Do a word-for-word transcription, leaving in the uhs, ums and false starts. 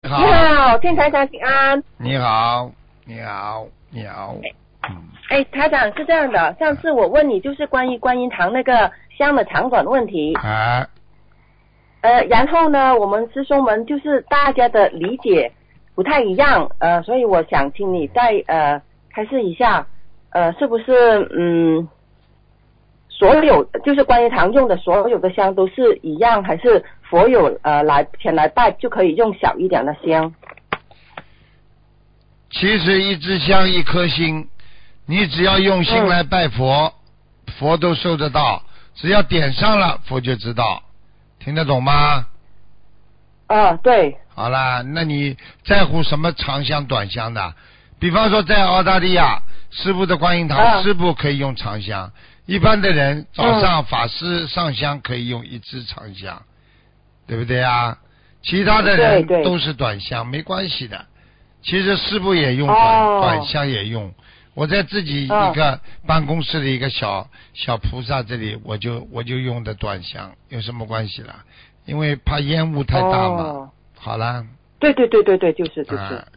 好。 你好，天台长请安。 你好，你好，你好。嗯。 哎，台长是这样的，上次我问你就是关于观音堂那个香的长短问题。 啊。 呃，然后呢，我们师兄们就是大家的理解不太一样，呃，所以我想请你再呃开示一下，呃，是不是嗯，所有就是观音堂用的所有的香都是一样，还是佛友呃来前来拜就可以用小一点的香？ 其实一支香一颗心，你只要用心来拜佛，嗯、佛都收得到。只要点上了，佛就知道。听得懂吗？ 啊，对。 好啦，那你在乎什么长香短香的？比方说在澳大利亚，师父的观音堂，啊、师父可以用长香。一般的人早上法师上香可以用一支长香，嗯、对不对啊？其他的人都是短香，没关系的。其实师父也用短、哦、短香也用。我在自己一个办公室的一个小、哦、小菩萨这里，我就我就用的短香，有什么关系啦？因为怕烟雾太大嘛。哦、好啦。 对对对对对，就是就是。啊